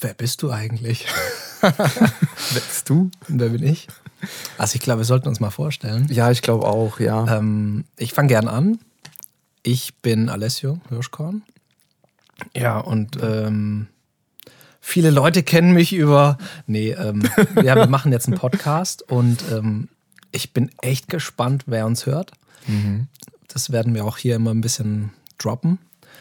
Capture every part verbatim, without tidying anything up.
Wer bist du eigentlich? Wer bist du? Und wer bin ich? Also ich glaube, wir sollten uns mal vorstellen. Ja, ich glaube auch, ja. Ähm, ich fange gern an. Ich bin Alessio Hirschkorn. Ja, und ähm, viele Leute kennen mich über... Nee, ähm, ja, wir machen jetzt einen Podcast und ähm, ich bin echt gespannt, wer uns hört. Mhm. Das werden wir auch hier immer ein bisschen droppen.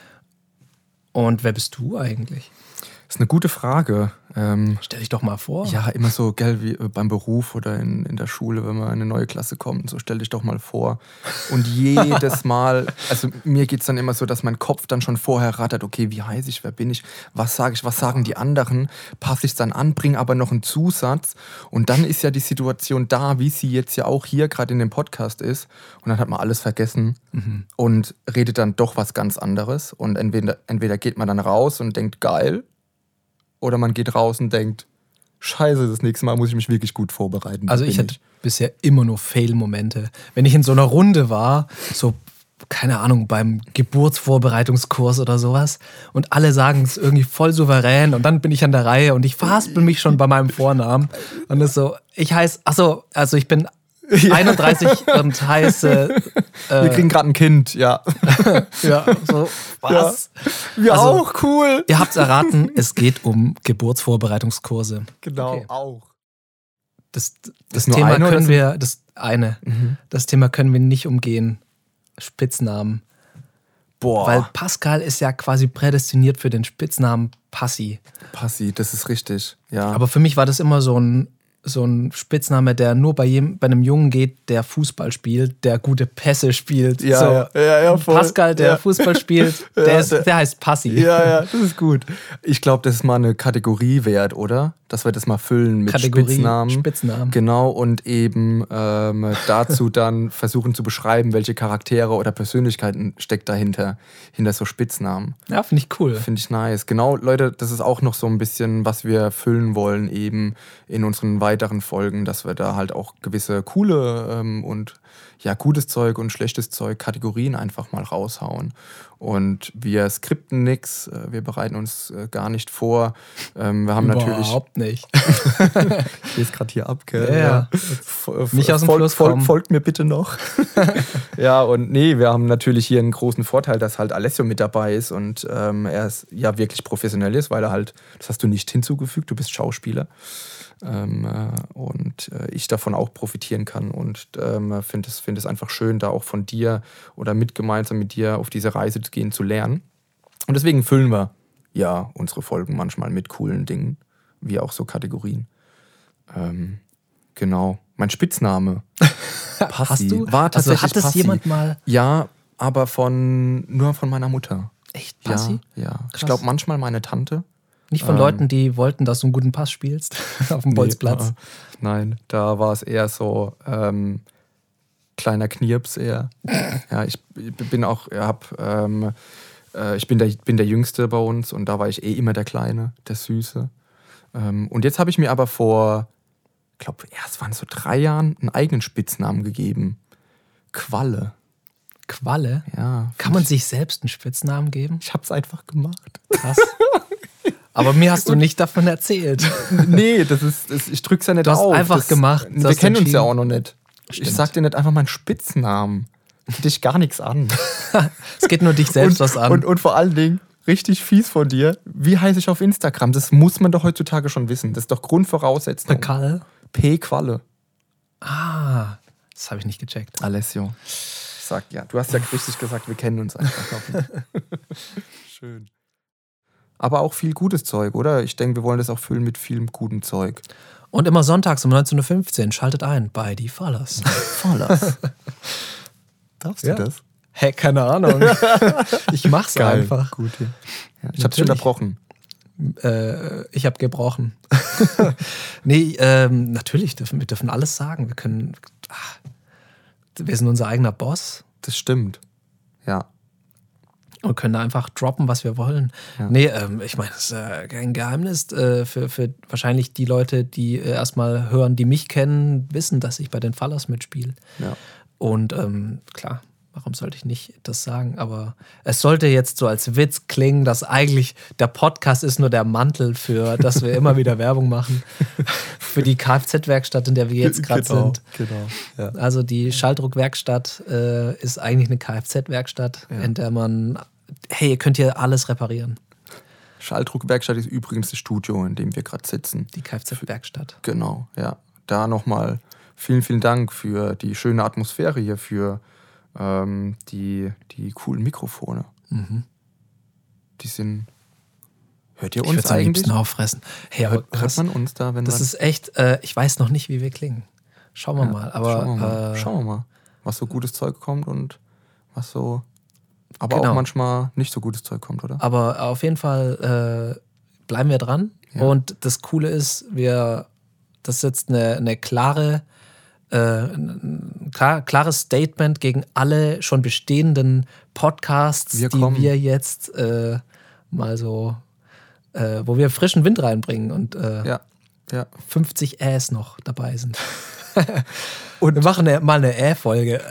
Und wer bist du eigentlich? Das ist eine gute Frage. Ähm, Stell dich doch mal vor. ja, immer so, gell, wie beim Beruf oder in, in der Schule, wenn man in eine neue Klasse kommt, so stell dich doch mal vor. Und jedes Mal, also mir geht es dann immer so, dass mein Kopf dann schon vorher rattert, okay, wie heiße ich, wer bin ich, was sage ich, was sagen die anderen, passe ich es dann an, bringe aber noch einen Zusatz und dann ist ja die Situation da, wie sie jetzt ja auch hier gerade in dem Podcast ist und dann hat man alles vergessen mhm. und redet dann doch was ganz anderes und entweder, entweder geht man dann raus und denkt, geil, oder man geht raus und denkt, scheiße, das nächste Mal muss ich mich wirklich gut vorbereiten. Also ich hatte bisher immer nur Fail-Momente. Wenn ich in so einer Runde war, so, keine Ahnung, beim Geburtsvorbereitungskurs oder sowas und alle sagen es irgendwie voll souverän und dann bin ich an der Reihe und ich verhaspel mich schon bei meinem Vornamen und das so, ich heiße, achso, also ich bin einunddreißig und heiße... Äh, wir kriegen gerade ein Kind, ja. ja, so, was? Ja. Wir also, auch, cool. Ihr habt's erraten, es geht um Geburtsvorbereitungskurse. Genau, okay. auch. Das, das, das Thema eine, können wir, das eine, mhm. das Thema können wir nicht umgehen. Spitznamen. Boah. Weil Pascal ist ja quasi prädestiniert für den Spitznamen Passi. Passi, das ist richtig, ja. Aber für mich war das immer so ein so ein Spitzname, der nur bei, jedem, bei einem Jungen geht, der Fußball spielt, der gute Pässe spielt. Ja, so, ja, ja, ja, voll. Pascal, der ja. Fußball spielt, der, ja, ist, der heißt Passi. Ja, ja, das ist gut. Ich glaube, das ist mal eine Kategorie wert, oder? Dass wir das mal füllen mit Kategorie, Spitznamen. Spitznamen. Genau, und eben ähm, dazu dann versuchen zu beschreiben, welche Charaktere oder Persönlichkeiten steckt dahinter, hinter so Spitznamen. Ja, finde ich cool. Finde ich nice. Genau, Leute, das ist auch noch so ein bisschen, was wir füllen wollen eben in unseren weiteren Folgen, dass wir da halt auch gewisse coole ähm, und ja, gutes Zeug und schlechtes Zeug, Kategorien einfach mal raushauen. Und wir skripten nichts, wir bereiten uns äh, gar nicht vor. Ähm, wir haben Überhaupt natürlich. Überhaupt nicht. Ich lese gerade hier ab, gell? Ja, ja. F- nicht aus dem Fol- Fluss Fol- kommen. Folgt mir bitte noch. Ja, und nee, wir haben natürlich hier einen großen Vorteil, dass halt Alessio mit dabei ist und ähm, er ist, ja wirklich professionell ist, weil er halt, das hast du nicht hinzugefügt, du bist Schauspieler. Ähm, äh, und äh, ich davon auch profitieren kann und ähm, finde es, find es einfach schön, da auch von dir oder mit gemeinsam mit dir auf diese Reise zu gehen, zu lernen. Und deswegen füllen wir ja unsere Folgen manchmal mit coolen Dingen, wie auch so Kategorien. Ähm, genau. Mein Spitzname Passi Hast du? war tatsächlich also hat das Passi. jemand mal? Ja, aber von nur von meiner Mutter. Echt, Passi? Ja, ja. Ich glaube manchmal meine Tante. Nicht von ähm, Leuten, die wollten, dass du einen guten Pass spielst auf dem Bolzplatz. Nee, äh, nein, da war es eher so ähm, kleiner Knirps eher. Ja, ich bin auch, ich, hab, ähm, äh, ich bin, der, bin der Jüngste bei uns und da war ich eh immer der Kleine, der Süße. Ähm, und jetzt habe ich mir aber vor, ich glaube, ja, es waren so drei Jahren, einen eigenen Spitznamen gegeben. Qualle. Qualle? Ja. Kann man sich selbst einen Spitznamen geben? Ich habe es einfach gemacht. Krass. Aber mir hast du nicht davon erzählt. Nee, das ist, das, ich drück's ja nicht du hast auf. einfach das, gemacht. Wir kennen uns ja auch noch nicht. Stimmt. Ich sag dir nicht einfach meinen Spitznamen. Geht dich gar nichts an. Es geht nur dich selbst und, was an. Und, und vor allen Dingen, richtig fies von dir, wie heiße ich auf Instagram? Das muss man doch heutzutage schon wissen. Das ist doch Grundvoraussetzung. Kalle? P. Qualle. Ah, das habe ich nicht gecheckt. Alessio. Ich sag ja, du hast ja richtig gesagt, wir kennen uns einfach noch nicht. Schön. Aber auch viel gutes Zeug, oder? Ich denke, wir wollen das auch füllen mit viel gutem Zeug. Und immer sonntags um neunzehn Uhr fünfzehn schaltet ein bei die Fallers. Fallers. Darfst ja. du das? Hä, hey, keine Ahnung. Ich mach's Geil. einfach. Gut, ja. Ja, ich hab's schon unterbrochen. Äh, ich hab gebrochen. Nee, ähm, natürlich, dürfen, wir dürfen alles sagen. Wir können. Ach, wir sind unser eigener Boss. Das stimmt. Ja. Und können da einfach droppen, was wir wollen. Ja. Nee, ähm, ich meine, das ist äh, kein Geheimnis. Äh, für, für wahrscheinlich die Leute, die äh, erstmal hören, die mich kennen, wissen, dass ich bei den Fallers mitspiele. Ja. Und ähm, klar, warum sollte ich nicht das sagen? Aber es sollte jetzt so als Witz klingen, dass eigentlich der Podcast ist nur der Mantel für, dass wir immer wieder Werbung machen für die Kfz-Werkstatt, in der wir jetzt gerade genau, sind. Genau. Ja. Also die Schalldruckwerkstatt äh, ist eigentlich eine Kfz-Werkstatt, ja. in der man, hey, ihr könnt hier alles reparieren. Schalldruckwerkstatt ist übrigens das Studio, in dem wir gerade sitzen. Die Kfz-Werkstatt. Genau, ja. Da nochmal vielen, vielen Dank für die schöne Atmosphäre hier, für ähm, die, die coolen Mikrofone. Mhm. Die sind... Hört ihr Ich uns würde es am eigentlich? liebsten auffressen. Hey, aber hört, krass, hört man uns da, wenn das man... ist echt, äh, ich weiß noch nicht, wie wir klingen. Schauen wir Ja, mal. Aber, schauen, wir mal. Äh, schauen wir mal, was so gutes Zeug kommt und was so... Aber genau. auch manchmal nicht so gutes Zeug kommt, oder? Aber auf jeden Fall äh, bleiben wir dran. Ja. Und das Coole ist, wir, das ist jetzt eine, eine klare, äh, ein klar, klares Statement gegen alle schon bestehenden Podcasts, Wir die kommen. wir jetzt äh, mal so, äh, wo wir frischen Wind reinbringen und äh, Ja, ja. fünfzig Äs noch dabei sind. Und wir machen eine, mal eine Ä-Folge.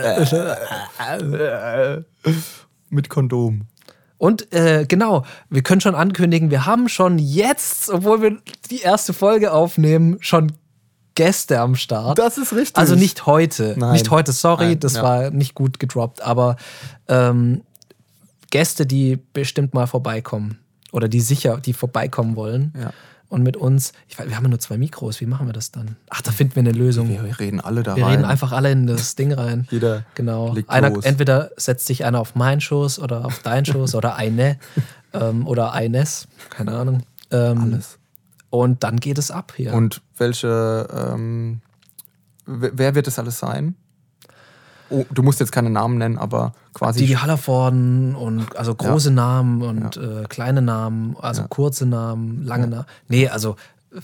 Mit Kondom. Und äh, genau, wir können schon ankündigen, wir haben schon jetzt, obwohl wir die erste Folge aufnehmen, schon Gäste am Start. Das ist richtig. Also nicht heute. Nein. Nicht heute, sorry, Nein, das ja. war nicht gut gedroppt, aber ähm, Gäste, die bestimmt mal vorbeikommen. Oder die sicher, die vorbeikommen wollen. Ja. Und mit uns, ich weiß, wir haben ja nur zwei Mikros, wie machen wir das dann? Ach, da finden wir eine Lösung. Wir, wir reden alle da Wir rein. reden einfach alle in das Ding rein. Jeder Genau. legt Einer, los. entweder setzt sich einer auf meinen Schoß oder auf deinen Schoß oder eine ähm, oder eines, keine Ahnung. Ähm, Alles. Und dann geht es ab hier. Und welche, ähm, wer wer wird das alles sein? Oh, du musst jetzt keine Namen nennen, aber quasi... die, die Hallervorden und also große Ja. Namen und Ja. äh, kleine Namen, also Ja. kurze Namen, lange Ja. Namen. Nee, also äh,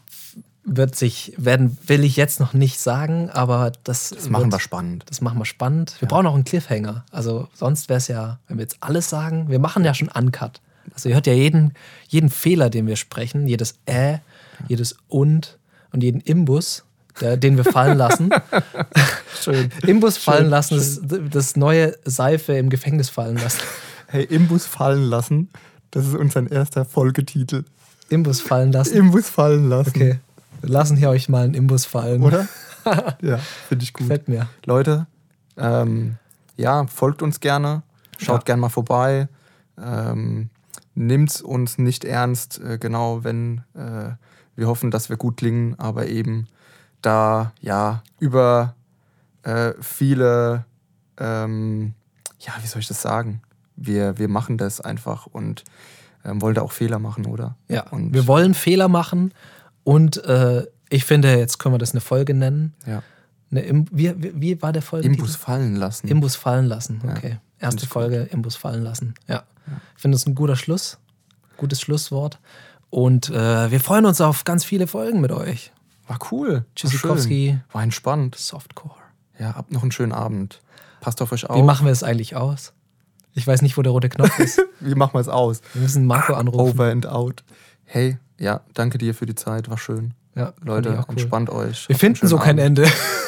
wird sich, werden, will ich jetzt noch nicht sagen, aber das, das machen wird, wir spannend. Das machen wir spannend. Wir Ja. brauchen auch einen Cliffhanger. Also sonst wäre es ja, wenn wir jetzt alles sagen, wir machen ja schon Uncut. Also ihr hört ja jeden, jeden Fehler, den wir sprechen, jedes Äh, jedes Und und jeden Imbus, der, den wir fallen lassen. Schön. Imbus fallen Schön, lassen, das, das neue Seife im Gefängnis fallen lassen. Hey, Imbus fallen lassen, das ist unser erster Folgetitel. Imbus fallen lassen. Imbus fallen lassen. Okay, wir lassen hier euch mal einen Imbus fallen. Oder? Ja, finde ich gut. Gefällt mir. Leute, ähm, ja, folgt uns gerne, schaut Ja. gerne mal vorbei. Ähm, Nimmt uns nicht ernst, äh, genau, wenn äh, wir hoffen, dass wir gut klingen, aber eben da ja über äh, viele, ähm, ja, wie soll ich das sagen? Wir, wir machen das einfach und ähm, wollen da auch Fehler machen, oder? Ja, und, wir wollen Fehler machen und äh, ich finde, jetzt können wir das eine Folge nennen. Ja. Eine Im wie, wie, wie war der Folge? Imbus fallen lassen. Imbus fallen lassen, Ja. okay. Erste ich Folge, Imbus fallen lassen. Ja. Ich finde das ein guter Schluss, gutes Schlusswort. Und äh, wir freuen uns auf ganz viele Folgen mit euch. War cool. Tschüssikowski. War schön. War entspannt. Softcore. Ja, habt noch einen schönen Abend. Passt auf euch auf. Wie machen wir es eigentlich aus? Ich weiß nicht, wo der rote Knopf ist. Wie machen wir es aus? Wir müssen Marco anrufen. Over and out. Hey, ja, danke dir für die Zeit. War schön. Ja, fand ich Leute, auch cool. entspannt euch. Wir Habt finden einen so schönen kein Abend. Ende.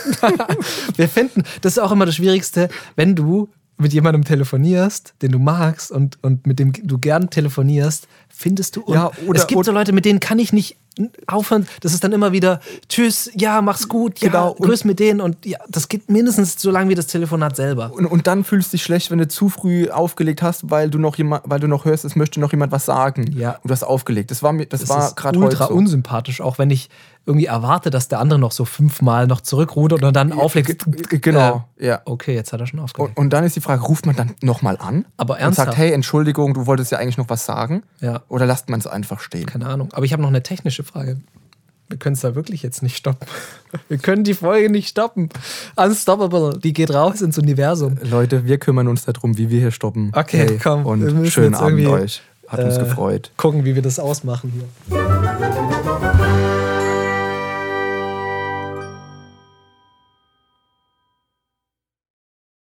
Wir finden, das ist auch immer das Schwierigste, wenn du mit jemandem telefonierst, den du magst und, und mit dem du gern telefonierst, findest du. Und Ja, oder- es gibt so Leute, mit denen kann ich nicht aufhören. Das ist dann immer wieder, tschüss, ja, mach's gut, ja, Genau, und- grüß mit denen. Und ja, das geht mindestens so lange wie das Telefonat selber. Und, und dann fühlst du dich schlecht, wenn du zu früh aufgelegt hast, weil du noch jemand, weil du noch hörst, es möchte noch jemand was sagen. Ja. Und du hast aufgelegt. Das war mir, das, Das war ist gerade heute ultra so. unsympathisch, auch wenn ich irgendwie erwarte, dass der andere noch so fünfmal noch zurückrudert und dann auflegt. G- Genau, ja. Okay, jetzt hat er schon aufgelegt. Und, und dann ist die Frage, ruft man dann nochmal an Aber und ernsthaft? sagt, hey, Entschuldigung, du wolltest ja eigentlich noch was sagen? Ja. Oder lasst man es einfach stehen? Keine Ahnung. Aber ich habe noch eine technische Frage. Wir können es da wirklich jetzt nicht stoppen. Wir können die Folge nicht stoppen. Unstoppable. Die geht raus ins Universum. Leute, wir kümmern uns darum, wie wir hier stoppen. Okay, hey, komm, wir Und müssen schönen jetzt Abend irgendwie, euch. Hat uns äh, gefreut. Gucken, wie wir das ausmachen hier.